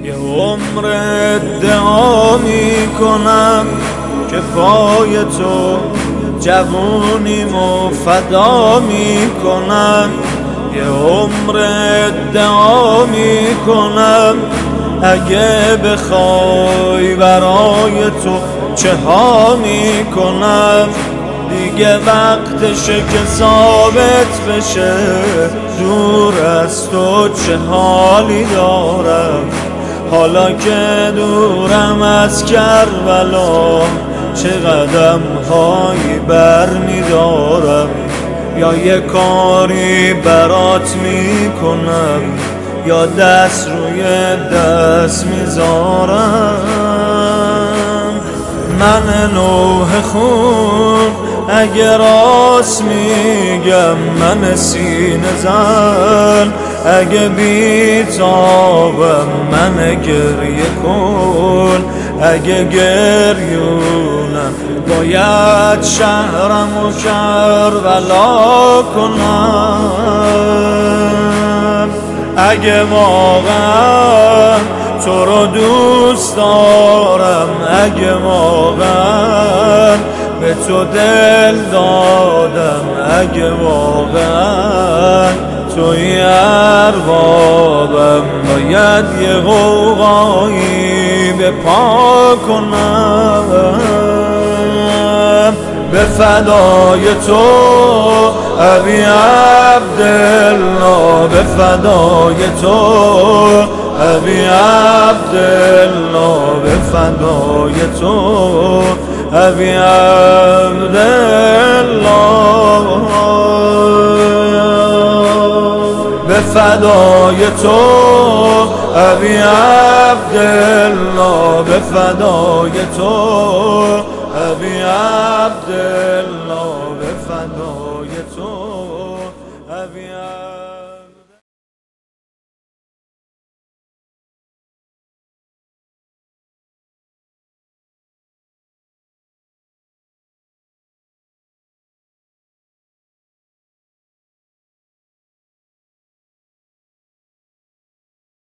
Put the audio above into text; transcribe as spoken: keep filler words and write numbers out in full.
یه عمر ادعا میکنم که پای تو جوونیمو فدا میکنم. یه عمر ادعا میکنم اگه بخوای برای تو چه ها میکنم. دیگه وقتشه که ثابت بشه دور از تو چه حالی دارم. حالا که دورم از کربلا چه قدم هایی بر میدارم. یا یه کاری برات میکنم یا دست روی دست میذارم. من نوح خون اگه راست میگم، من سینه زن اگه بیتابم، من گریه کن اگه گریونم. باید شهرم و کربلا کنم اگه واقعا تو رو دوست دارم. اگه واقعا به تو دل دادم، اگه واقعا توی اربابم، باید یه غوغایی به پا کنم به فدای تو ابی عبدالله، به فدای تو ابی عبدالله، به فدای تو ابی عبدالله، به فدای تو ابی عبدالله، به فدای تو ابی عبدالله، به فدای